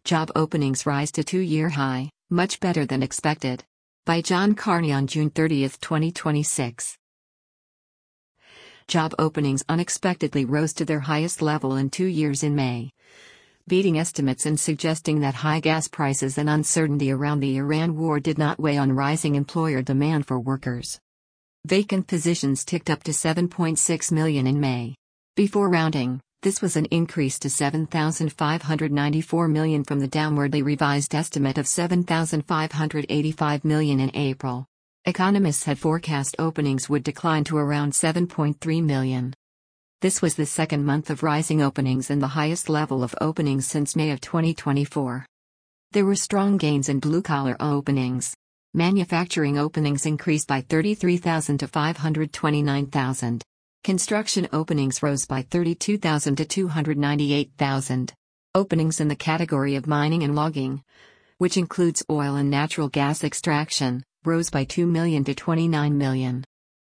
Job openings rise to two-year high, much better than expected. By John Carney on June 30, 2026. Job openings unexpectedly rose to their highest level in 2 years in May, beating estimates and suggesting that high gas prices and uncertainty around the Iran war did not weigh on rising employer demand for workers. Vacant positions ticked up to 7.6 million in May. Before rounding, this was an increase to 7,594 million from the downwardly revised estimate of 7,585 million in April. Economists had forecast openings would decline to around 7.3 million. This was the second month of rising openings and the highest level of openings since May of 2024. There were strong gains in blue-collar openings. Manufacturing openings increased by 33,000 to 529,000. Construction openings rose by 32,000 to 298,000. Openings in the category of mining and logging, which includes oil and natural gas extraction, rose by 2 million to 29 million.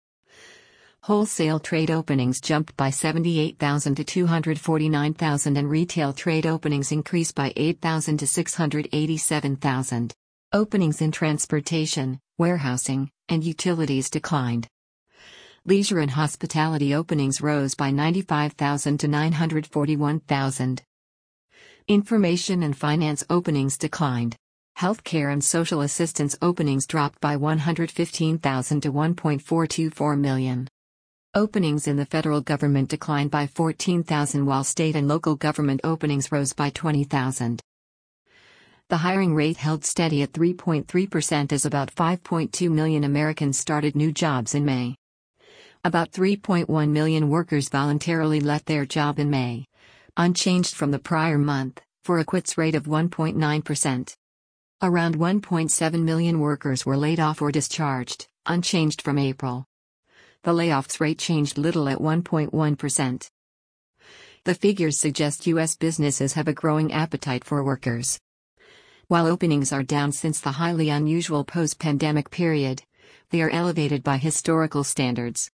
Wholesale trade openings jumped by 78,000 to 249,000 and retail trade openings increased by 8,000 to 687,000. Openings in transportation, warehousing, and utilities declined. Leisure and hospitality openings rose by 95,000 to 941,000. Information and finance openings declined. Healthcare and social assistance openings dropped by 115,000 to 1.424 million. Openings in the federal government declined by 14,000 while state and local government openings rose by 20,000. The hiring rate held steady at 3.3% as about 5.2 million Americans started new jobs in May. About 3.1 million workers voluntarily left their job in May, unchanged from the prior month, for a quits rate of 1.9%. Around 1.7 million workers were laid off or discharged, unchanged from April. The layoffs rate changed little at 1.1%. The figures suggest U.S. businesses have a growing appetite for workers. While openings are down since the highly unusual post-pandemic period, they are elevated by historical standards.